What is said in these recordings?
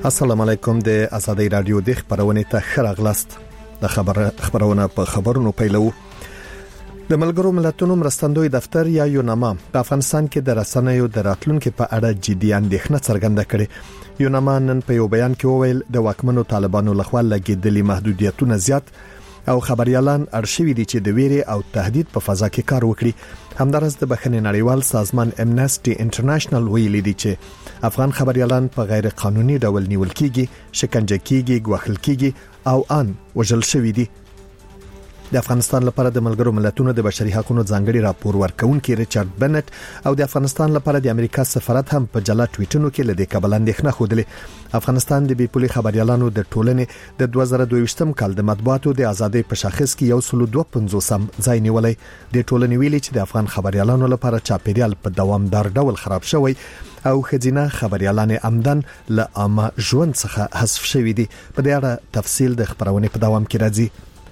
السلام علیکم. د آزادۍ رادیو د خبرونه ته خراغلاست. د خبرونه په خبرونو پیلو. د ملګرو ملتونو مرستندوی دفتر یا یوناما په افغانستان کې د رسنیو د راتلونکو په اړه جدي اندېښنه څرګنده کړې. یوناما نن په یو بیان کې وویل د واکمنو طالبانو لخوا لګیدلي محدودیتونه زیات او خبريالان ارشیوي دي چې د ویري او تهدید په فضا کې کار وکړي. همدارس د بخښنې نړیوال سازمان امنسټي انټرنیشنل ویلي دي چې افغان خبريالان په غیر قانوني ډول نیول کیږي، شکنجه کیږي، ګواښل کیږي او ان وژل شوی دي. د افغانستان لپاره د ملګرو ملتونو د بشري حقوقو ځانګړي راپور ورکونکي ریچارډ بنت او د افغانستان لپاره د امریکا سفارت هم په جلا ټویټونو کې لدې کابل اندېښنه خوده. افغانستان د بیپولي خبريالانو د ټولنې د 2022م کال د مطبوعاتو د ازادۍ په شاخص کې 152 ځای نیولای. د ټولنې ویلي چې د افغان خبريالانو لپاره چاپیریال په دوامدار ډول خراب شوی او خزینه خبريالان عمدن له عامه ژوند څخه حذف شوی دي. په دې اړه تفصیل د خبرونه په دوام کې راځي.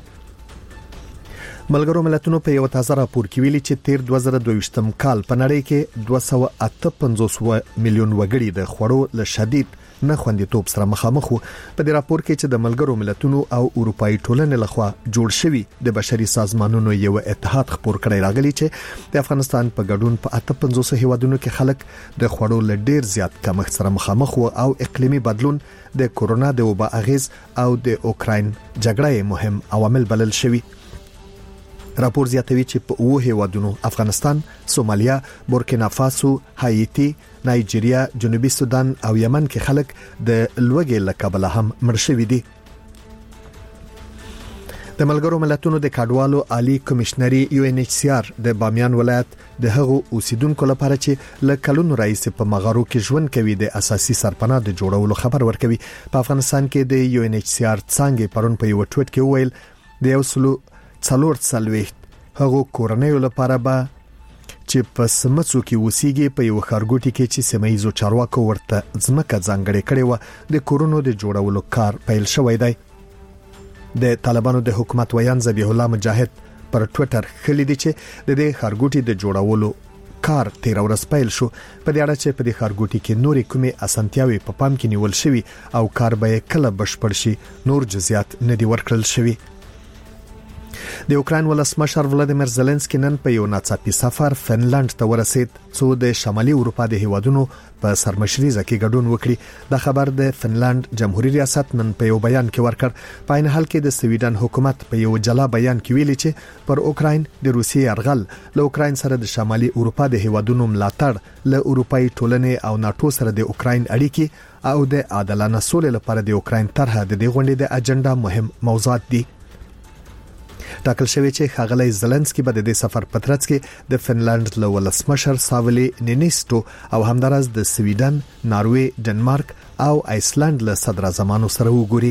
ملګرو ملتونو په یو تازه راپور کې ویلي چې تیر 2022م کال په نړۍ کې 258 میلیون وګړي د خوړو له شدید نه خوندیتوب سره مخامخ وو. په دې راپور کې چې د ملګرو ملتونو او اروپאי ټولنې لخوا جوړ شوی د بشري سازمانونو یو اتحاد خبر کړی راغلی چې د افغانستان په ګډون په 58 هیوادونو کې خلک د خوړو له ډیر زیات کمښت سره مخامخ وو او اقلیمي بدلون د کورونا د وبا اغیز او د اوکراین جګړې مهم عوامل بلل شوی. راپور زیاتوي چې په اوه هیوادونو افغانستان، سومالیا، بورکینا فاسو، هایتی، نایجیریا، جنوبي سودان او یمن کې خلک د لوږې له کبله هم مړ شوي دي. د ملګرو ملتونو د کډوالو عالی کمشنري UNHCR د بامیان ولایت د هغو اوسیدونکو لپاره چې له کلونو راځي په مغارو کې ژوند کوي د اساسي سرپناه د جوړولو خبر ورکوي. په افغانستان کې د UNHCR څنګه پرون په یو ټویټ کې ویل د یوسلو څلور څلويخت هغه کورنیو لپاره به چې په سمڅو کې وسیږي په یو خارګوټي کې چې سیمایزو چارواکو ورته ځمکه ځانګړې کړې و د کورونو د جوړولو کار پیل شوی دی. د طالبانو د حکومت ویان ذبیح الله مجاهد پر ټوئیټر خلي دي چې د دې خارګوټي د جوړولو کار 13 ورځې پیل شو. په دې اړه چې په دې خارګوټي کې نورې کومې اسانتیاوي په پام کې نیول شوی او کار به کله بشپړ شي نور جزئیات نه دی ورکړل شوی. د اوکراین ولسمشر ولادیمیر زيلنسکي نن په یو ناڅاپي سفر فنلند ته ورسید څو د شمالي اروپا د هیوادونو په سرمشريزه کې ګډون وکړي. د خبر د فنلند جمهوریت ریاست نن په یو بیان کې ورکړ. په عین حال کې د سویډن حکومت په یو جلا بیان کې ویلي چې پر اوکراین د روسیې يرغل له اوکراین سره د شمالي اروپا د هیوادونو ملاتړ له اروپאי ټولنې او ناتو سره د اوکراین اړیکې او د عادلانه سولې لپاره د اوکراین طرحه د دې غونډې د اجنډا مهم موضوعات دي. ټاکل شوی چې ښاغلی زيلنسکي به د سفر په ترڅ کې د فنلند له ولسمشر ساولي نینیستو او همدارس د سویډن، ناروې، ډنمارک او آیسلند له صدر اعظمانو سره وګوري.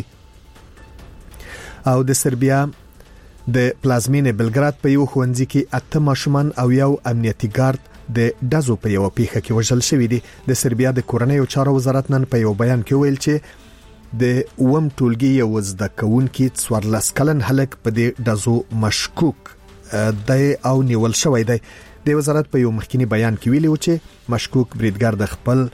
او د سربیا د پلازمینې بلګراد په یو ښوونځي کې 8 ماشومان او یو امنیتي ګارد د دزو په یو پیښه کې وژل شوی دي. د سربیا د کورنیو چارو وزارت نن په یو بیان کې ویل چې د اوم ټولګي یو زده کوونکي 14 کلن هلک په دې دزو مشکوک دی او نیول شوی دی. د وزارت په یو مخکنی بیان کې ویلي و چې مشکوک بریدګر د خپل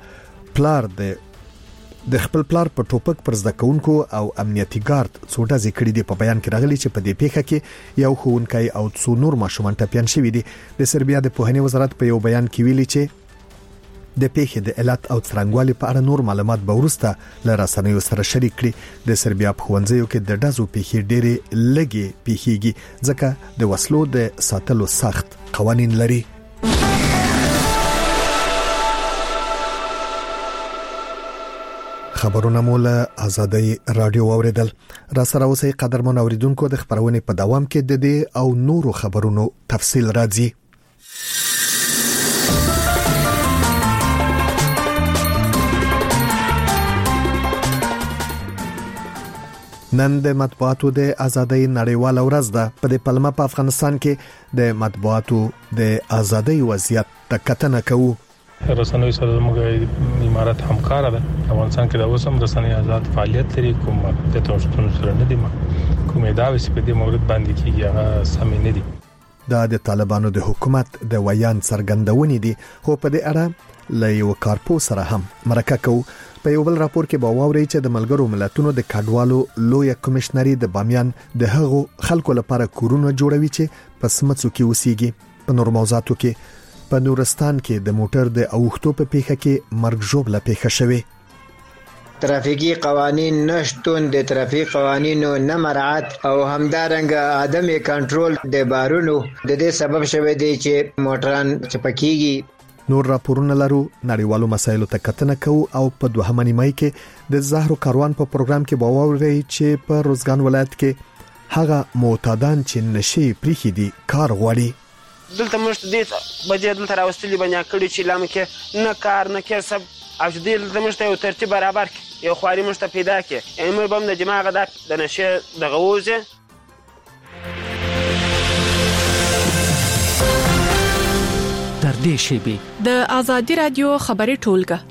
پلار په ټوپک پر زده کوونکو او امنیتي ګارد څوټه ذکر دي. په بیان کې راغلي چې په دې پیښه کې یو ښوونکی او څو نور ماشومان ټپيان شوي دي. د سربیا د پوهنې وزارت په یو بیان کې ویلي چې د پیښې د علت او څرنګوالي په اړه نور معلومات به ورسته له رسنیو سره شریک کړي. د سربیا په ښوونځیو کې د دزو پیښې ډېرې لږې پیښیږي ځکه د وسلو د ساتلو سخت قوانین لري. خبرونه مول آزادۍ رادیو اوریدل. را سره اوسئ قدرمن اوریدونکو. د خبرونې په دوام کې د دې او نورو خبرونو تفصیل راځي. نن د مطبوعاتو د ازادۍ نړیواله ورځ ده. په دې پلمه په افغانستان کې د مطبوعاتو د ازادۍ وضعیت ته کتنه کوو. رسنوي سره موږ امارات همکار ده. افغانستان کې د اوسم رسنۍ آزاد فعالیت لري. کوم د توشتون سره نه دي کوم ادعاوې چې په دې مورد باندې کیږي هغه سم نه دي. دا د طالبانو د حکومت د ویان څرګندونې دي. خو په دې اړه له یو کارپو سره هم مرکه کوو. په یو بل راپور کې به واوري چې د ملګرو ملتونو د کډوالو لوی کمشنري د بامیان د هغو خلکو لپاره کورونه جوړوي چې په سمڅو کې اوسېږي. په نور موضوعاتو کې په نورستان کې د موټر د اوښتو په پیښه کې مرګ ژوبله پیښه شوه. ترافیکی قوانین نشتون، د ترافیک قوانینو نه مراعات او همدارنګه عدم کنټرول د بارونو د دې سبب شوه دی چې موټران چپکیږي. نور راپورونه لرو. نړیوالو مسایلو ته کتنه کوو او په دوهمه نیمه کې د زهرو کاروان په پروګرام کې به واوري چې په روزګان ولایت کې هغه معتادان چې نشي پریخي دي کار غواړي. دلته مشت دې بجې دلته راوستلي بنیا کړي چې لامه کې نه کار نه کسب او دې مشت یو ترتیب برابر کې یو خواري مشت پیدا کې امر بم د جماعه د نشه د غوزه در دې شیبي د ازادي رادیو خبري ټولګه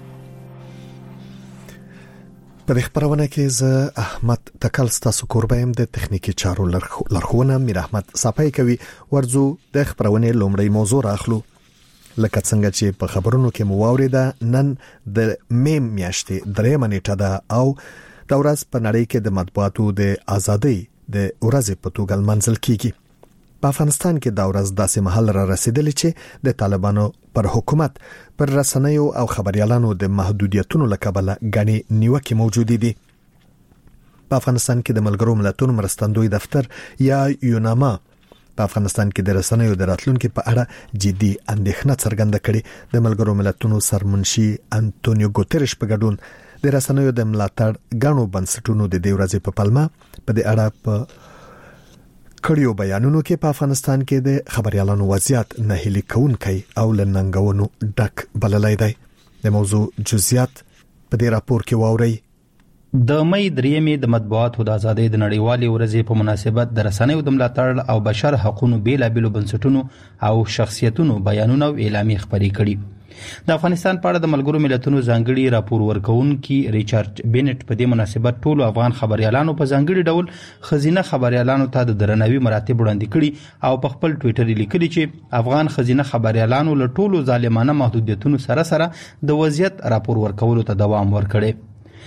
په خبرونه کې ز احمد تکل ستاسو کوربایم د تخنیکی چارو لرخونه میر احمد صفای کوي. ورزو د خبرونه لومړی موضوع راخلو. لکه څنګه چې په خبرونو کې مو واوریده نن د مې میاشتې درې منېټه ده او د ورځ په نړۍ کې د مطبوعاتو د ازادۍ د ورځې په توګه منځل کیږي. په افغانستان کې دا ورځ داسې محل را رسیدلی چې د طالبانو پر حکومت پر رسنیو او خبريالانو د محدودیتونو لکبله غني نیوکه موجود دي. په افغانستان کې د ملګرو ملتونو مرستندوی دفتر یا یوناما په افغانستان کې د رسنیو د راتلونکو په اړه جدي اندېښنه څرګنده کړې. د ملګرو ملتونو سرمنشي انټونیو ګوتریش په ګډون د رسنیو د ملاتړ غنو بنسټونو د دې ورځې په پلمه په دې اړه په کړیو بیانونو کې په افغانستان کې د خبريالانو وضعیت نه هلي کونکي او لننګونو ډک بللای دی. د موضوع جزئیات په دې راپور کې واوري. د مې درېمې د مطبوعاتو د ازادۍ د نړیوالې ورځې په مناسبت د رسنیو د ملاتړ او بشر حقوقو بیلابېلو بنسټونو او شخصیتونو بیانونه او اعلامیې خبرې کړي. د افغانستان په اړه د ملګرو ملتونو ځانګړي راپور ورکونکي ریچارډ بینټ په دې مناسبت ټولو افغان خبريالانو په ځانګړي ډول خزینه خبريالانو ته د درناوي مراتب وړاندې کړي او په خپل ټوئیټر لیکلي چې افغان خزینه خبريالانو له ټولو ظالمانه محدودیتونو سره د وضعیت راپور ورکولو ته دوام ورکړي.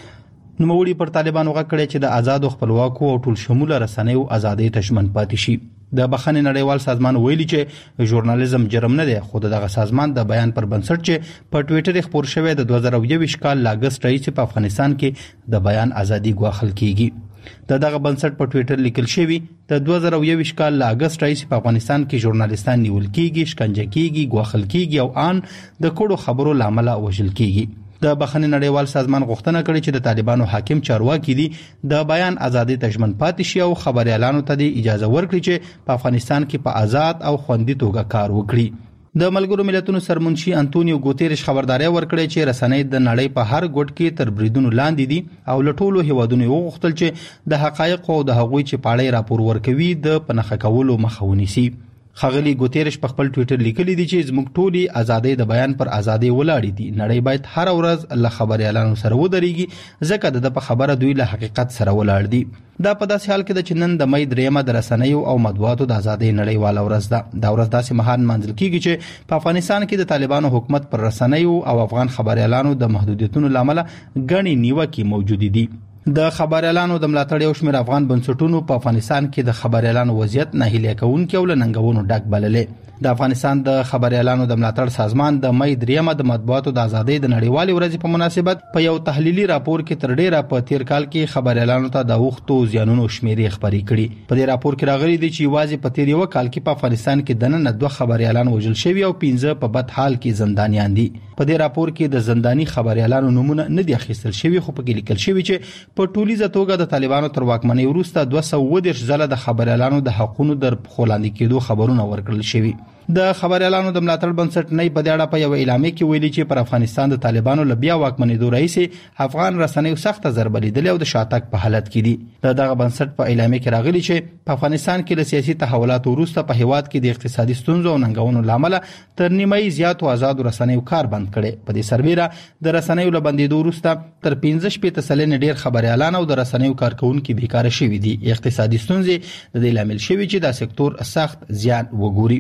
نوموړي پر طالبانو غږ کړی چې د آزاد او خپلواکو او ټول شموله رسنیو ازادۍ ته ژمن پاتې شي. د بخښنې نړیوال سازمان ویلي چې ژورنالیزم جرم نه دی، خو دغه سازمان د بیان پر بنسټ چې په ټوئیټر خبر شوی د 2021 کال اگست راهیسې په افغانستان کې د بیان ازادي ګواښل کیږي. دغه بنسټ په ټوئیټر لیکل شوی د 2021 کال اگست راهیسې په افغانستان کې ژورنالیستان نیول کیږي، شکنجه کیږي، ګواښل کیږي او ان د کوډو خبرو لامل وژل کیږي. د بخښنې نړیوال سازمان غوښتنه کړې چې د طالبانو حاکم چارواکي دي د بیان ازادي ته ژمن پاتې شي او خبريالانو ته د اجازه ورکړي چې په افغانستان کې په آزاد او خوندي توګه کار وکړي. د ملګرو ملتونو سرمنشي انټونیو ګوتریش خبرداري ورکړې چې رسنۍ د نړۍ په هر ګوټ کې تر بریدونو لاندې دي او له ټولو هیوادونو وغوښتل چې د حقایق او د هغوی چې پاړې راپور ورکوي د پنهخه کولو مخه ونیسي. خغلی ګوتریش په خپل ټوئیټر لیکلی دی چې زموږ ټولي ازادۍ د بیان پر ازادۍ ولاړې دي. نړۍ باید هر ورځ له خبريالانو سره ودرېږي ځکه د په خبره دوی له حقیقت سره ولاړ دي. دا په داسې حال کې د چنن د مې درېمه د رسنیو او مطبوعاتو د ازادۍ نړیواله ورځ ده. دا ورځ داسې مهال منځل کیږي چې په افغانستان کې د طالبانو حکومت پر رسنیو او افغان خبريالانو د محدودیتونو لامل غني نیوکې موجود دي. د خبريالانو د ملاتړ یو شمېر افغان بنسټونو په افغانستان کې د خبريالانو وضعیت نه هلي کوونکي او لننګونو ډک بللې. د افغانستان د خبريالانو د ملاتړ سازمان د مې درېمه د مطبوعاتو د ازادۍ د نړیوالې ورځې په مناسبت په یو تحلیلي راپور کې تر ډیره په تیر کال کې خبريالانو ته د وختو زیانونو شمیرې خبرې کړي. په دې راپور کې راغلي دي چې واځي په تیر یو کال کې په افغانستان کې دنه 2 خبريالان وژل شوي او 15 په بد حال کې زندانیان دي. په دې راپور کې د زنداني خبريالانو نمونه نه دي اخیستل شوي، خو په کې لیکل شوی چې په ټولیزه توګه د طالبانو تر واکمنۍ وروسته 210 ځله د خبريالانو د حقوقو در خلاندې کېدو خبرونه ورکړل شوي. د خبريالانو د ملاتړ بنسټ نه په دې اړه په یو اعلامیه کې ویلي چې پر افغانستان د طالبانو لبیا واکمنېدو رئیس افغان رسنیو سخت ضربه لیدلې او د شاتګ په حالت کې دي. دغه بنسټ په اعلامیه کې راغلي چې په افغانستان کې له سیاسي تحولاتو وروسته په هیواد کې د اقتصادي ستونزو او ننګونو لامل تر نیمه زیات آزاد رسنیو کار بند کړي. په دې سربېره د رسنیو لبندېدو وروسته تر 15% ډیر خبريالان او د رسنیو کارکونکو بیکاره شوي دي. اقتصادي ستونزې د دې لامل شوي چې دا سکتور سخت زیان وګوري.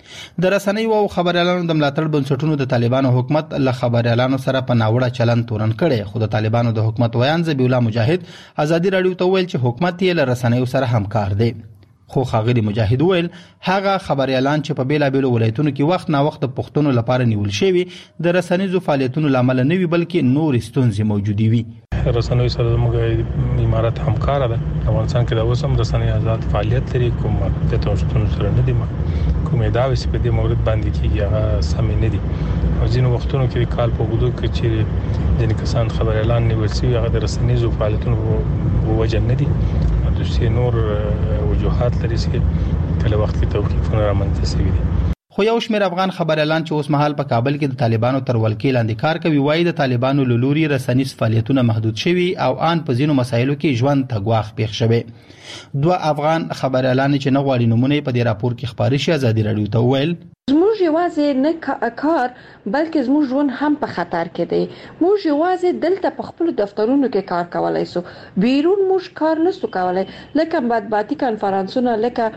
د رسنیو او خبريالانو د ملاتړ بنسټونو د طالبانو حکومت له خبريالانو سره په ناوړه چلند تورن کړي، خو د طالبانو د حکومت ویان ذبیح الله مجاهد ازادي رادیو ته ویل چې حکومت یې له رسنیو سره همکار دی. خو ښاغلي مجاهد ویل هغه خبريالان چې په بیلابېلو ولایتونو کې وخت نا وخت پښتنو لپاره نیول شوي د رسنیزو فعالیتونو لامل نه وي بلکې نور ستونزې موجودي وي. رسنوي سره موږ امارات همکار ده. افغانستان کې د اوسم رسنۍ آزاد فعالیت لري، کوم د توشتون سره نه دي کوم ادعاوې چې په دې مورد باندې کیږي هغه سم نه دي. او ځینو وختونو کې کال په وګړو کې چې ځینې کسان خبريالان نیول شوي هغه د رسنیزو فعالیتونو وجه نه دي، د نور وجوهات لري چې کله وخت کې توقیفونه رامنځته شوي دي. خو یو شمېر افغان خبريالان چې اوس مهال په کابل کې د طالبانو تر ولکې لاندې کار کوي وایي د طالبانو له لوري رسنیز فعالیتونه محدود شوي او ان په ځینو مسایلو کې ژوند ته ګواښ پېښ شوی. دوه افغان خبريالان چې نه غواړي نمونه په دې راپور کې خبري شي ازادي رادیو ته وویل زموږ یوازې نه کار بلکې زموږ ژوند هم په خطر کې دی. موږ یوازې دلته په خپل دفترونو کې کار کولای شو، بیرون موږ کار نشو کولای، لکه مطبوعاتي کانفرنسونه، لکه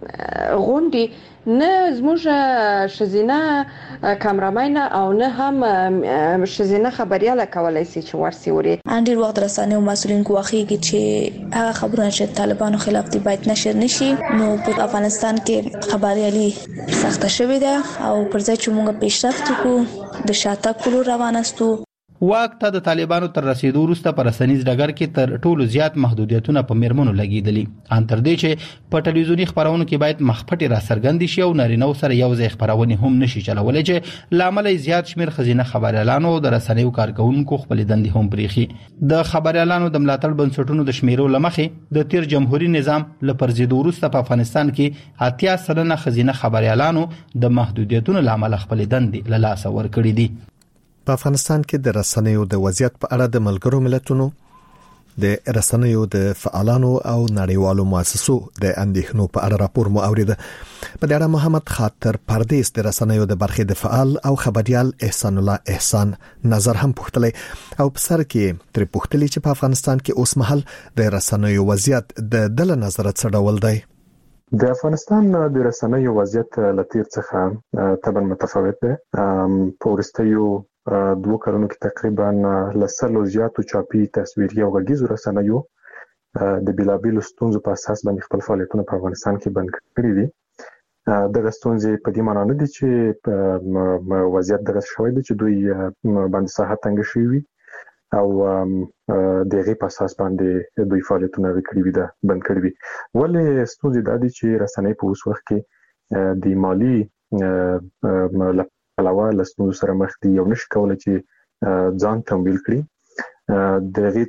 غونډې، نه زموږ شزینه کامرامین او نه هم شزینه خبرياله کولای شي چې ورسي وری. ډیر وخت رسنیو مسؤلین کوخیږي چې هغه خبرونه چې طالبانو خلاف دي باید نشر نشي. نو په افغانستان کې خبريالي سخت شوې ده او پر ځای چې موږ پیشرفت وکړو د شاته کولو روانستو. واک ته د طالبانو تر رسیدو وروسته پر رسنیز ډګر کې تر ټولو زیات محدودیتونه په میرمنو لګیدلي، ان تر دې چې په ټلویزیوني خبرونو کې باید مخپټي را څرګند شي او نارینه سره یو ځای خبرونه هم نشي چلولای چې لامل زیات شمیر خزینه خبريالانو او د رسنیو کارکونکو خپل دندې هم پریخي. د خبريالانو د ملاتړ بنسټونو د شمیرو لمخې د تیر جمهوریت نظام لپرزیدو وروسته په افغانستان کې 80 سلنه خزینه خبريالانو د محدودیتونو لامل خپل دندې له لاسه ورکړي دي. په افغانستان کې د رسنیو د وضعیت په اړه د ملګرو ملتونو د رسنیو د فعالانو او نړیوالو مؤسسو د اندېښنو په اړه راپور مو اوریده. په دې اړه محمد خاطر پردیس د رسنیو د برخې د فعال او خبريال احسان الله احسان نظر هم پوښتلی او په سر کې تر پوښتلی چې په افغانستان کې اوس مهال د رسنیو وضعیت د دل نظر څه ډول دی. د افغانستان د رسنیو وضعیت لتیر څخه طبعا متفاوت دی. په ورستیو 2 کلونو کې تقریبا لسلو زیاتو چاپی تصویري او غږیزو رسنیو د بلابل ستونزو په اساس باندې خپل فعالیتونه په افغانستان کې بند کړی دي. د ستونزې په دې معنی نه دي چې وضعیت دغه شوی دی چې دوی باندې ساحه تنګ شوی او دغه په اساس باندې دوی فعالیتونه وکړي وي ده بند کړی وي. ولې ستونزې د دې چې رسنۍ په اوس وخت کې د مالی علاوه لسنو سره مخ دي او نشي کولای چې ځان تمویل کړي. د غي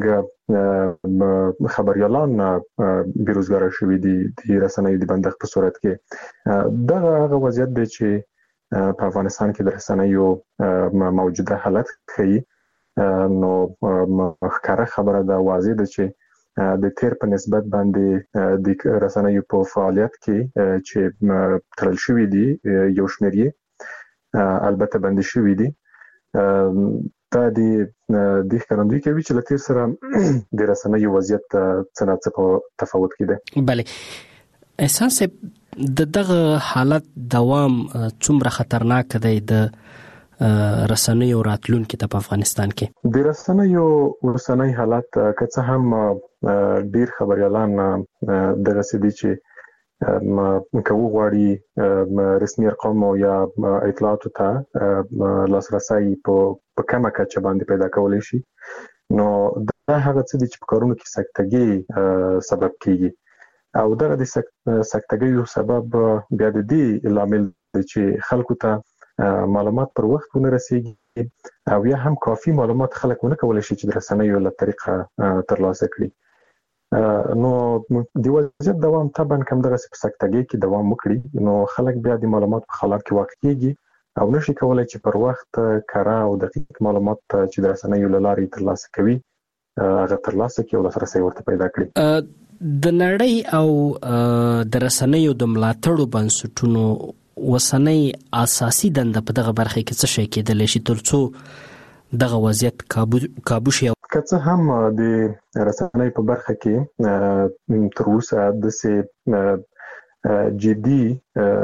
ترڅنګ خبريالان بیروزګار شوي دي د رسنۍ د بندښت په صورت کې. دغه وضعیت دی چې په افغانستان کې د رسنیو موجوده حالت ښيي. نو ښکاره خبره ده، واضح ده چې د تیر په نسبت باندې د رسنیو په فعالیت کې چې تړل شوي دي یو شمېر البته بندي شوی دي. دا د ښکارندوی کوي چې لتیر سره د رسنیو وضعیت څه په تفاوت کې ده. بله احساس د دغه حالت دوام څومره خطرناک دی د رسنیو راتلونکي ته په افغانستان کې؟ د رسنیو ورسنۍ حالت که څه هم ډیر خبريالان دغه سدي چې کوو غواړي رسمي ارقام یا اطلاعاتو ته لاسرسي په کومه کچه باندې پیدا کولای شي. نو دا هغه څه دي چې په کارونو کې سکتګي سبب کیږي او دغه د سکتګي سبب بیا د دې لامل دی چې خلکو ته معلومات پر وخت ونه رسیږي او یا هم کافي معلومات خلک ونه کولای شي چې د رسنیو له طریقه ترلاسه کړي. نو د وضعیت دوام طبعا کوم دغه سکتګي کې دوام وکړي نو خلک بیا د معلومات په حالت کې واقع کیږي او نشي کولای چې پر وخت کارا او دقیق معلومات چې د رسنیو لارې ترلاسه کوي هغه ترلاسه کوي او لاسرسي ورته پیدا کړي. د نړۍ او د رسنیو د ملاتړو بنسټونو وسنۍ اساسي دنده په دغه برخه کې څه شي کېدلی شي ترڅو دغه وضعیت کابو شي؟ که څه هم د رسنۍ په برخه کې تر اوسه د جدي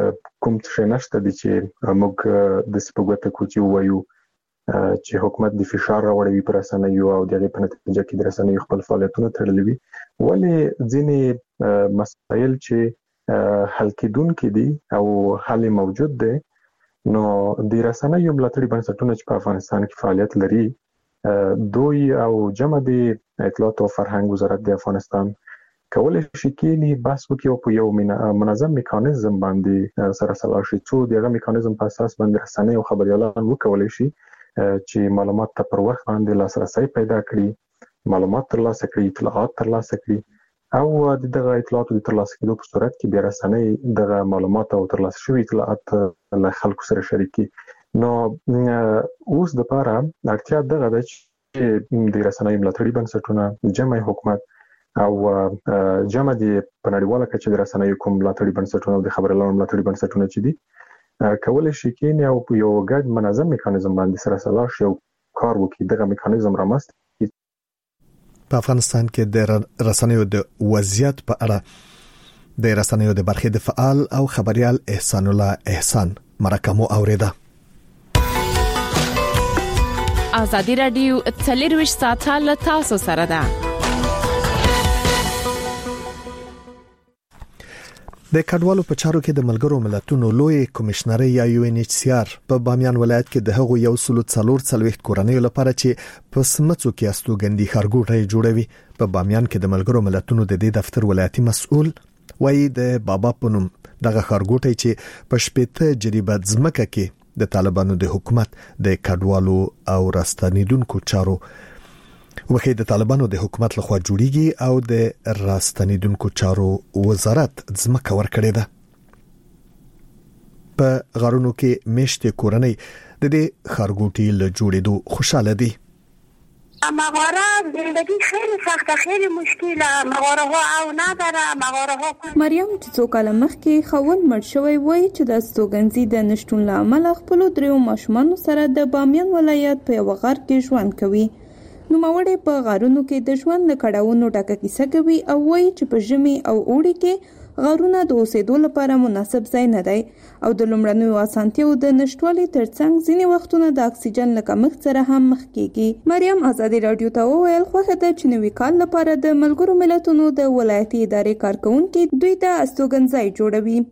کوم څه نشته دي چې موږ د سپګوته کوچي وایو چې حکومت د فشار راوړي پر رسنیو او د په نتیجه کې د رسنیو خپل فعالیتونه تړلي وي ولې ځینې مسایل چې حل کېدونکي دي او حل موجود دی نو د رسنیو ملاتړي بنسټونه چې په افغانستان کې فعالیت لري دوی او جمع د اطلاعات او فرهنګ وزارت د افغانستان کولای شي کې بحث وکړي او په یو منظم میکانیزم باندې سره سلا شي چې دغه میکانیزم په اساس باندې رسنۍ او خبريالان وکولای شي چې معلومات ته پر وخت باندې لاسرسي پیدا کړي معلومات ترلاسه کړي اطلاعات ترلاسه کړي او دغه اطلاعات د ترلاسه کېدو په صورت کې بیا رسنۍ دغه معلومات او ترلاسه شوی اطلاعات له خلکو سره شریکي نو اوس د لپاره اړتیا دغه د د رسنۍ ملاتړي بنسټونه جمع حکومت او جمع د پنړیواله کچې د رسنۍ کوم ملاتړي بنسټونه او د خبريالانو ملاتړي بنسټونه چې دي کولای شي کې او په یو ګډ منظم میکانیزم باندې سره سلا شي او کار وکړي دغه میکانیزم رامنځته په افغانستان کې د رسنیو د وضعیت په اړه د رسنیو د برخې د فعال او خبريال احسان الله احسان مرکمو اوریدا ازادي رادیو 24 ساعته له تاسو سره ده د کډوالو په چارو کې د ملګرو ملتونو لوی کمشنر یا UNHCR په بامیان ولایت کې د هغو 140 کورنیو لپاره چې په سمڅو کې استوګندي خارګوټي جوړوي په بامیان کې د ملګرو ملتونو د دې دفتر ولایتي مسؤل وایي د بابا پونم دغه خارګوټي چې په شپېته جریبه ځمکه کې د طالبانو د حکومت د کډوالو او راستنیدونکو چارو وخت د طالبانو د حکومت لخوا جوړیږي او د راستنیدونکو چارو وزارت ځمکه ورکړې ده په غارونو کې مشته کورنۍ د دې خارګوټي له جوړېدو خوشاله دي مغاره زندگی خیلی سخته خیلی مشکله مغاره ها او نداره مغاره ها مریم چې څو کال مخکې خاون مړ شوی وای چې د استوګنځي د نشټون لامل خپل درو ماشومان سره د بامیان ولایت په یو غار کې ژوند کوي نو ماوړې په غارونو کې د ژوند له کډاونو ډکه کیسه کوي او وایي چې په ژمي او اوړي کې غارونه د اوسېدو لپاره مناسب ځای نه دی او د لومړنیو اسانتیاو د نشټوالي ترڅنګ ځینې وختونه د اکسیجن له کمښت سره هم مخ کیږي مریم ازادي رادیو ته وویل خوښه ده چې نوې کال لپاره د ملګرو ملتونو د ولایتي ادارې کارکونکو دوی ته استوګنځای جوړوي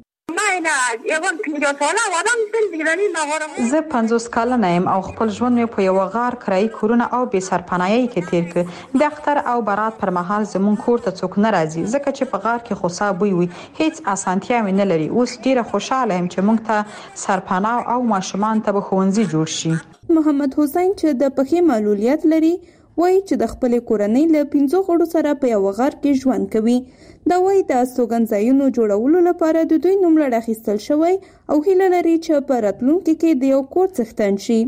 زه 50 کلنه یم او خپل ژوند په یو غار کرایي کورونه او بې سرپناهي کې تیر کړ د اختر او برات پر مهال زمون کور ته څوک نه راځي ځکه چې په غار کې خوسا بوی وي هیڅ اسانتیا نه لري اوس ډیره خوشاله یم چې موږ ته سرپناه او ماشومان ته به ښوونځي جوړ شي محمد حسین چې د پخې معلولیت لري وایي چې د خپل کورنۍ له 15 غړو سره په یو غار کې ژوند کوي دا وایي د استوګنځایونو جوړولو لپاره د دوی نوملړ اخیستل شوی او هیله لري چې په راتلونکي کې د یو کور څښتن شي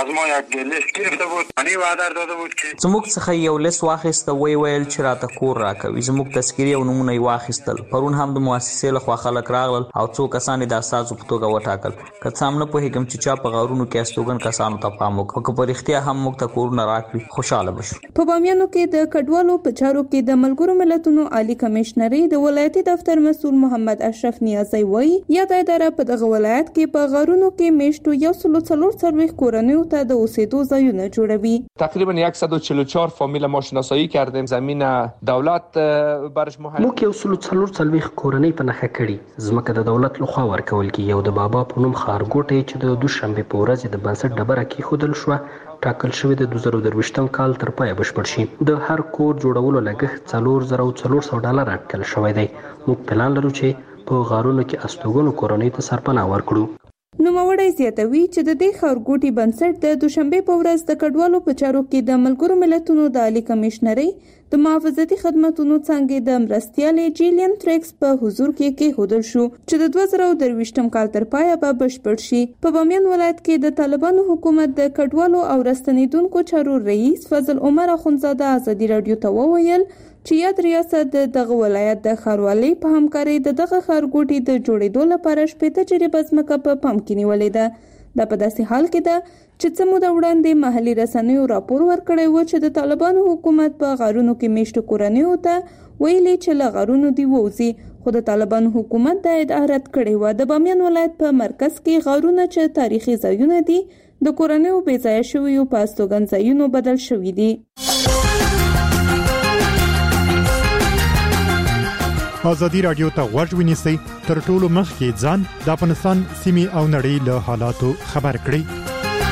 زموږ څخه یو لیست واخیسته ویل چې راته کور راکوي زموږ تذکیري او نمونه یې واخیستل پرون هم د مؤسسې له خوا خلک راغلل او څو کسان د اساسو په توګه وټاکل که څه هم نه پوهیږم چې چا په غارونو کې استوګن کسانو ته پام وکړ که په رښتیا هم موږ ته کورونه راکړي خوشاله بشو په بامیانو کې د کډوالو په چارو کې د ملګرو ملتونو عالی کمشنري د ولایتي دفتر مسؤل محمد اشرف نیازی وایي یاد اداره په دغه ولایت کې په غارونو کې میشتو 140 کورنیو ته د اوسېدو ځایونه جوړوي تقریبا 144 فامیل ما شناسایی کردیم زمین دولت برش مهیا موږ 140 کورنۍ په نخښه کړي زمکه د دولت لخوا ورکول کیږي او د بابا پونم خارګوټي چې د دوشنبه په ورځ د بنسټ ډبره کې خودل شو ټاکل شوی د 2023 کال تر پای بشپړ شي د هر کور جوړولو لګښت $4400 اټکل شوی دی موږ پلان لرو چې په غارونو کې استوګنو کورنۍ ته سرپناه ورکړو نو موړی زیاتوي چې د دې خارګوټي بنسټ د دوشنبه په ورځ د کډوالو په چارو کې د ملګرو ملتونو د عالی کمشنري د محافظتي خدماتو څنګه د مرستيالې جیلین تریکس په حضور کې هودل شو چې د 2023 کال تر پای به بشپړ شي په بامیان ولایت کې د طالبانو حکومت د کډوالو او راستنیدونکو چارو رئیس فضل عمر اخونزاده ازادي رادیو ته وویل چې یاد ریاست دغه ولایت د خاروالۍ په همکاري دغه خارګوټي د جوړېدو لپاره شپېته جریبه ځمکه په پام کې نیولې ده د په داسې حال کې ده چې څه موده وړاندې محلي رسنیو راپور ورکړی و چې د طالبانو حکومت په غارونو کې میشتو کورنیو ته ویلي چې له غارونو دی ووزي خو د طالبانو حکومت دا ادعا رد کړې و. د بامیان ولایت په مرکز کې غارونه چې تاریخي ځایونه دي د کورنیو بې ځایه شویو په استوګنځایونو بدل شوي دي. ازادي راډیو ته غوږ ونیسئ تر ټولو مخکې ځان د افغانستان سیمې او نړۍ له حالاتو خبر کړئ.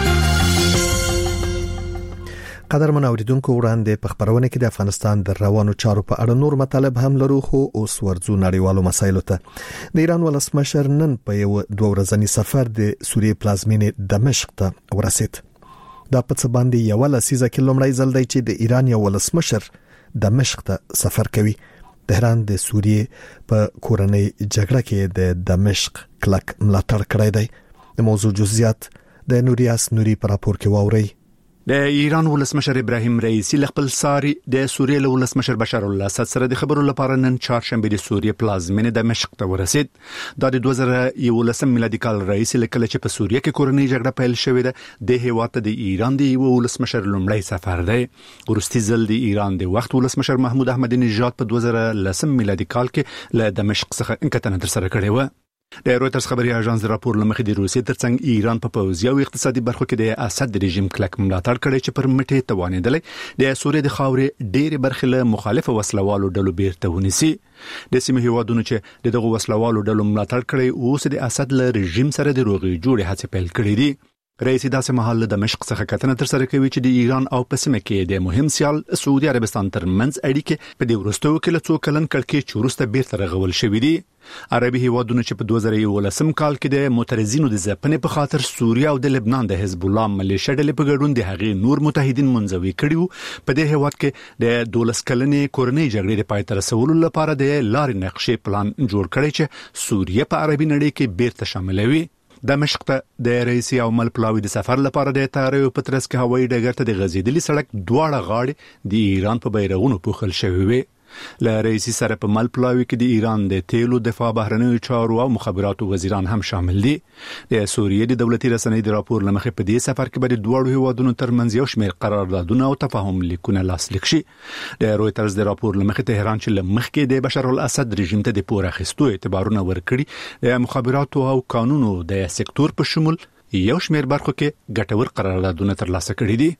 قدرمن اوریدونکو وړاندې په خبرونه کې د افغانستان د روانو چارو په اړه نور مطالب هم لرو، خو اوس ورځو نړیوالو مسایلو ته. د ایران ولسمشر نن په یو 2 ورځنی سفر د سوریې پلازمینې دمشق ته ورسید. دا په څه باندې یو لسیزه کې لومړی ځل دی چې د ایران یو ولسمشر دمشق ته سفر کوي. تهران د سوریې په کورنۍ جګړه کې د دمشق کلک ملاتړ کړی دی. د موضوع جزئیات د نوریاس نوري په راپور کې واورئ. د ایران ولسمشر ابراهیم رئیسی خپل ساري د سوریې له ولسمشر بشار الاسد سره د خبرو لپاره نن چهارشنبه د سوریې پلازمینه دمشق ته ورسید. دا د 2011 میلادي کال رئیسی کله چې په سوریې کې کورنۍ جګړه پیل شوې ده د هیواد د ایران د ولسمشر لومړی سفر دی. ورستي ځل د ایران د وخت ولسمشر محمود احمدی نژاد په 2010 میلادي کال کې له دمشق څخه انکتنه تر سره کړې و. د رويټرز خبري اژانس راپور لمخې د روسیې ترڅنګ ایران په پوځي او اقتصادي برخو کې د اسد رژیم کلک ملاتړ کړي چې پر مټې توانېدلې د سوریې د خاورې ډېر برخې له مخالف وسلوالو ډلو بیرته ونیسي. د سیمې هیوادونو چې دغه وسلوالو ډلو ملاتړ کړي اوس د اسد له رژیم سره د روغې جوړې هڅې پیل کړې دي. رئیس داسې مهال د دمشق څخه کتنه تر سره کوي چې د ایران او په سیمه کې د مهم سیال سعودي عربستان ترمنځ اړیکې په دې وروستیو کې له څو کلن کړکېچ وروسته بیرته رغول شوې دي. عربي هیوادونو چې په 2011 کال کې د معترضینو د ځپنې په خاطر سوریه او د لبنان د حزب الله ملیشیا ډلې په ګډون د هغې نور متحدین منځوي کړي په دې هیواد کې د 12 کلنې کورنۍ جګړې د پای ته رسولو لپاره د لارې نقشې پلان جوړ کړی چې سوریه په عربي نړۍ کې بیرته شاملوي. دمشق ته د رئیس او مل پلاوی د سفر لپاره د تاریو پترس کې هوایي ډګر ته د غزیدلی سړک دواړه غاړې د ایران په بیرغونو پوښل شوی وي. له رئیس سره په مل پلاوی کې د ایران د تیلو دفاع بهرنیو چارو او مخابراتو وزیران هم شامل دي. د سوریې د دولتي رسنۍ د راپور لمخې په دې سفر کې به د دوه هیوادونو ترمنځ یو شمېر قراردادونه او تفاهم لیکونه لاسلیک شي. د رويټرز د راپور لمخې تهران چې لمخکې د بشار الاسد رژیم ته د پور اخیستو اعتبارونه ورکړي د مخابراتو او قانونو د سکتور په شمول یو شمېر برخو کې ګټور قراردادونه ترلاسه کړي دي.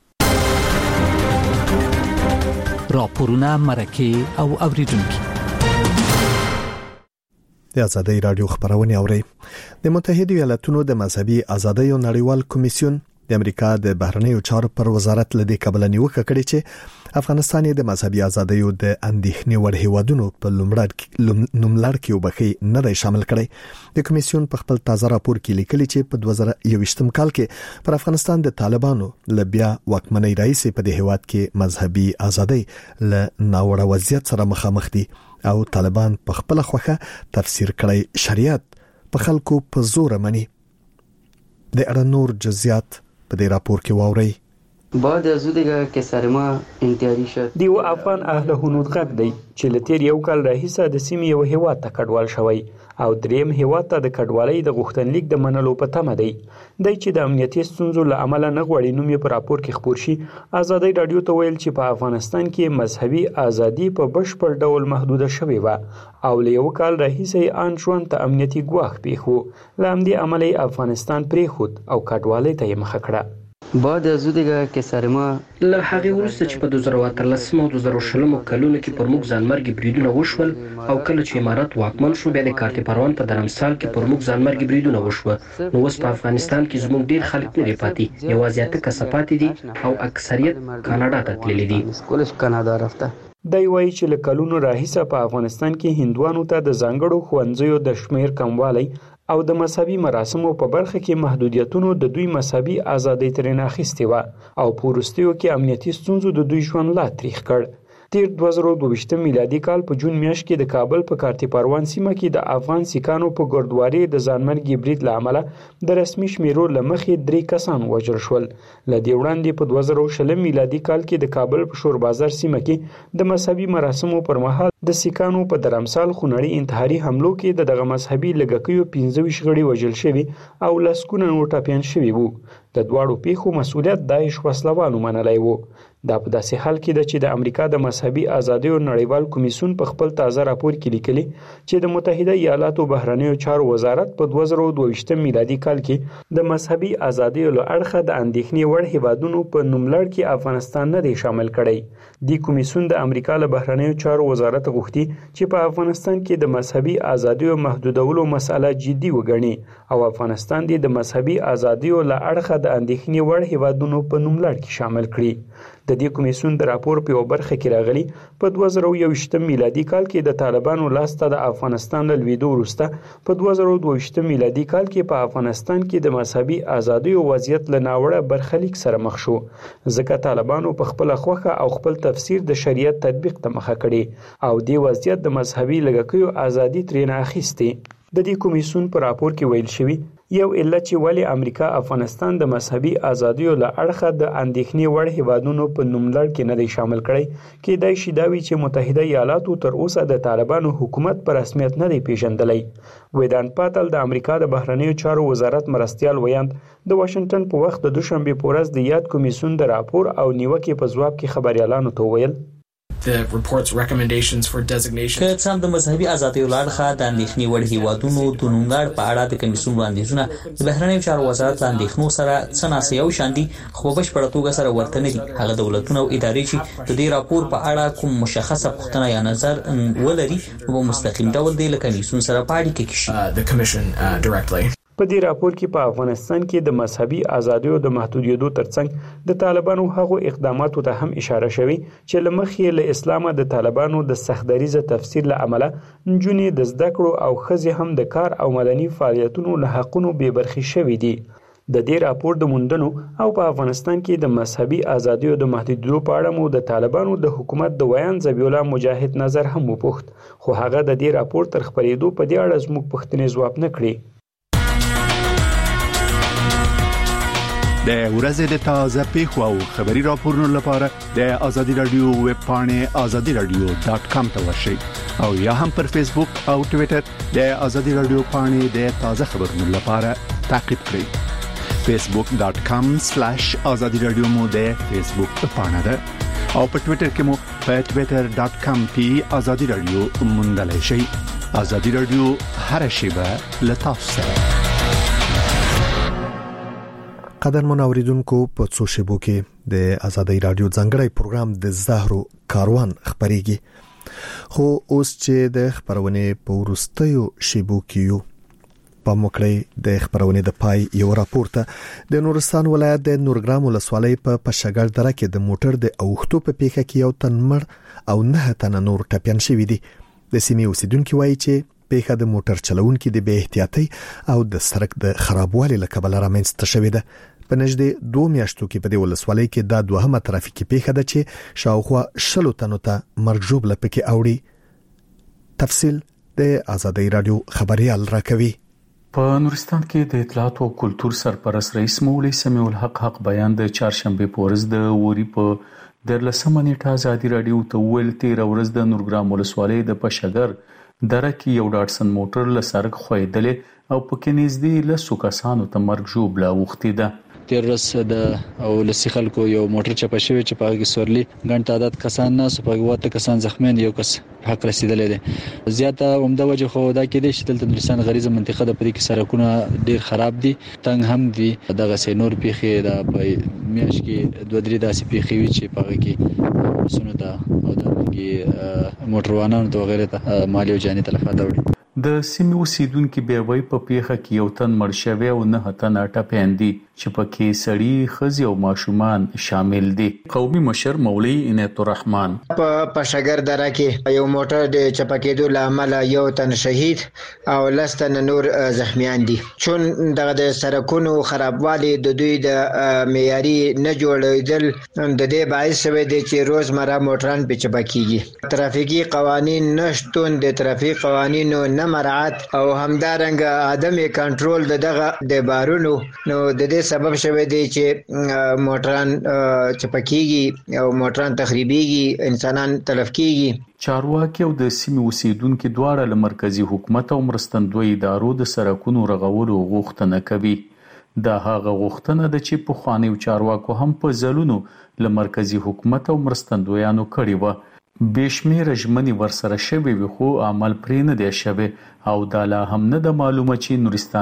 راپورونه مرکه او اوریدونکو د ازادي رادیو خبرونه اوري. د متحده ایالاتونو د مذهبي ازادۍ نړیوال کمیسیون د امریکا د بهرنیو چارو پر وزارت لدی قبل نیوکه کړې چې افغانستان د مذهبي ازادۍ د اندېښنې وړ هیوادونو په نوملړ کې وبخي نه دی شامل کړي. د کمیسیون په خپل تازه راپور کې لیکلي چې په 2021 کال کې پر افغانستان د طالبانو لبیا واکمنۍ رئیس په دې هیواد کې مذهبي ازادۍ له ناوړه وضعیت سره مخامخ دي او طالبان په خپل خوخه تفسیر کړی شریعت په خلکو په زور مني. د اړه نور جزئیات په دې راپور کې واوري. بعد از او دیگه که سر ما انتحاری شد دیو افغان اهل هنود غږ دی چې لتیر یو کال راهیسه د سیمې یو هیواد ته کډوال شوی او دریم هیواد ته د کډوالۍ د غوښتنلیک د منلو په تمه دی چې د امنیتي ستونزو له امله نه غواړي نوم یې په راپور کې خپور شي. ازادي رادیو ته ویل چې په افغانستان کې مذهبي ازادي په بشپړ ډول محدوده شوې و او له یو کال راهیسه ان ژوند ته امنیتي ګواښ پیښ و. له همدې امله افغانستان پریښود او کډوالۍ ته یې مخه کړه. بعد از او دیگه که سر ما له هغه وروسته چې په 2013 او 2020 کلونو کې پر موږ ځانمرګي بریدونه وشول او کله چې امارات واکمن شو بیا د کارت پروان په درمسال کې پر موږ ځانمرګي بریدونه وشو. نو اوس په افغانستان کې زموږ ډیر خلک نه پاتې یوازې اته کسات دي او اکثریت کاناډا ته تللي دي. کولش کاناډا رافته. دی وایي چې له کلونو راهیسه په افغانستان کې هندوانو ته د ځانګړو ښوونځیو د شمیر کموالی او د مذهبي مراسمو په برخه کې محدودیتونو د دوی مذهبي ازادۍ ترې اخیستې و او په وروستیو کې امنیتي ستونزو د دوی ژوند لا تریخ کړ. تیر 2022 میلادي کال په جون میاشت کې د کابل په کارت پروان سیمه کې د افغان سیکانو په ګردواري د ځانمرګي برید له امله د رسمي شمیرو لمخې 3 کسان وژل شول. ل دې وړاندې په 2020 میلادي کال کې د کابل په شور بازار سیمه کې د مذهبي مراسمو پر مهال د سیکانو په درمسال خونړي انتحاري حملو کې دغه مذهبي لږکیو 15 غړي وژل شوي او لسکونه نور ټاپیان شوي وو. د دواړو پیښو مسؤلیت داعش وسلوالو منلی وو. دا په داسې حال کې ده چې د امریکا د مذهبي ازادیو نړیوال کمیسیون په خپل تازه راپور کې لیکلي چې د متحده ایالاتو بهرنیو چارو وزارت په 2022 میلادي کال کې د مذهبي ازادیو له اړخه د اندېښنې وړ هیوادونو په نوملړ کې افغانستان نه دی شامل کړی. د کمیسیون د امریکا له بهرنیو چارو وزارت غوښتي چې په افغانستان کې د مذهبي ازادیو محدودولو مسأله جدي وګڼي او افغانستان د مذهبي ازادیو له اړخه د اندېښنې وړ هیوادونو په نوملړ کې شامل کړي. د دې کمیسیون د راپور په یو برخه کې راغلي په 2021 میلادي کال کې د طالبانو لاسته د افغانستان له لویدو وروسته په 2022 میلادي کال کې په افغانستان کې د مذهبي ازادیو وضعیت له ناوړه برخلیک سره مخ شو، ځکه طالبانو په خپل خوخه او خپل تفسیر د شریعت تطبیق ته مخه کړي او د وضعیت د مذهبي لږکیو ازادي ترېنه اخیستې. د دې کمیسیون په راپور کې ویل شوی یو علت چې ولې امریکا افغانستان د مذهبي ازادیو له اړخه د اندېښنې وړ هیوادونو په نوملړ کې نه دی شامل کړی کېدای شي دا وي چې متحده ایالاتو تر اوسه د طالبانو حکومت په رسمیت نه دی پیژندلی. ویدان پاتل د امریکا د بهرنیو چارو وزارت مرستیال ویاند د واشنگټن په وخت د دوشنبه په ورځ د یاد کمیسیون د راپور او نیوکې په ځواب کې خبريالانو ته ویل The report's recommendations for designation. که څنګه د مذهبي ازادیو لړخه د اندېښنې وړ هیوادونو د نوملړ په اړه د کمیسیون وړاندیزونه د بهرنیو چارو وزارت له اندېښنو سره څه ناسیو شاندي خو بشپړه توګه سره ورته نه دي. هغه دولتونه او ادارې چې د دې راپور په اړه کوم مشخصه پوښتنه یا نظر ولري په مستقیم ډول د کمیسیون سره په اړیکه کې شي. The commission directly. په دې راپور کې په افغانستان کې د مذهبي ازادیو د محدودیدو ترڅنګ د طالبانو هغو اقداماتو ته هم اشاره شوی چې له مخې له اسلامه د طالبانو د سختدریزه تفسیر له عمله نجونې د زده کړو او ښځې هم د کار او مدني فعالیتونو له حقونو بې برخې شوي دي. د دې راپور د موندنو او په افغانستان کې د مذهبي ازادیو د محدودیدو په اړه مو د طالبانو د حکومت د ویان ذبیح الله مجاهد نظر هم وپوښت خو هغه د دې راپور تر خپرېدو په دې اړه زموږ پوښتنې ځواب نه کړې. د ورځې د تازه پیښو او خبري راپورونو لپاره د ازادي رادیو ویب پاڼې azadiradio.com ته ورشئ او یا هم پر فیسبوک او ټوئیټر د ازادي رادیو پاڼې د تازه خبرونو لپاره تعقیب کړئ. facebook.com/azadiradio مو د فیسبوک پاڼه ده او په ټوئیټر کې مو په twitter.com/azadiradio موندلای شئ. ازادي رادیو هر شیبه له تاسو سره. قدرمن اوریدونکو په څو شیبو کې د ازادي رادیو ځانګړی پروګرام د زهرو کاروان خبريږي. خو اوس چې د خبرونه په ورستیو شیبو کې یو په موکړی د خبرونه د پای یو راپورته د نورستان ولایت د نورګرام ولسوالۍ په پشګړ دره کې د موټر د اوختو په پیښه کې یو تن مړ او 9 تن نور ټپيان شوي دي. د سیمې اوسیدونکو وایي چې پیښه د موټر چلوونکو د بې احتیاطۍ او د سړک د خرابوالي له کبله رامنځته شوې ده. په نږدې 2 میاشتو کې په دې ولسوالۍ کې د دوهمه ترافیکي پیښه ده چې شاوخوا 100 تنو ته مرګ ژوبله پکې اوړي. تفصیل د ازادي رادیو خبريال راکوي. په نورستان کې د اطلاعات او کلتور سرپرست رئیس مولوي سمیع الحق بیان د چهارشنبه په ورځ د وری په 13 نیټه ازادي رادیو ته ویل 13 ورځ د نورګرام ولسوالۍ د پشګر دره کې یو ډاټسن موټر له سړک خویدلې او پکې نږدې له کسانو ته مرګ ژوبله وختي ده. تیرس د او لسی خلکو یو موټر چپه شوی چې په کې سورلی ګڼ تعداد کسان نه سپږ وته کسان زخمیان یو کس حق رسیدلې ده. زیاته عمده وجه خو دا کې دي چې دلته نورستان غریزه منطقه د پدې کې سړکونه ډیر خراب دي تنګ هم دي. دغه سينور پیخي د میاش کې 2-3 داسې پیخي وي چې په کې وسونه ده او د موټروانانو ته غیره ته مالی او جاني تلفات وړي. د سیمې اوسیدونکو بیا وای په پیښه کې یو تن مړ شوی او 9 تن ټپيان دي چې پکې سړي خزي او ماشومان شامل دي. قومي مشر مولوي عنایت الرحمن په پشګر دره کې یو موټر د چپکېدو لامل یو تن شهید او لستن نور زخمیان دي. چون دغه د سړکونو خرابوالي د دوی د معیاري نه جوړېدل د دې باعث شوی دی چې روزمره موټران په چپکېږي. ترافیکي قوانين نشټون د ترافیک قوانینو نه نه مراعات او همدارنګ عدم کنټرول دغه د بارونو نو د دې سبب شوی دی چې موټران چپکیږي او موټران تخریبيږي، انسانان تلف کیږي. چارواکي او د سیمې اوسیدونکو دواړه له مرکزی حکومت او مرستندوی ادارو د سرکونو رغولو غوښتنه کوي. دا هغه غوښتنه ده چې په خوانیو چارواکو هم په ځلونو له مرکزی حکومت او مرستندویانو کړې و. بشمیر ژمنې ورسره شوي وي خو عمل پرې نه دی شوی او دا لا هم نه د معلومه چې نورستان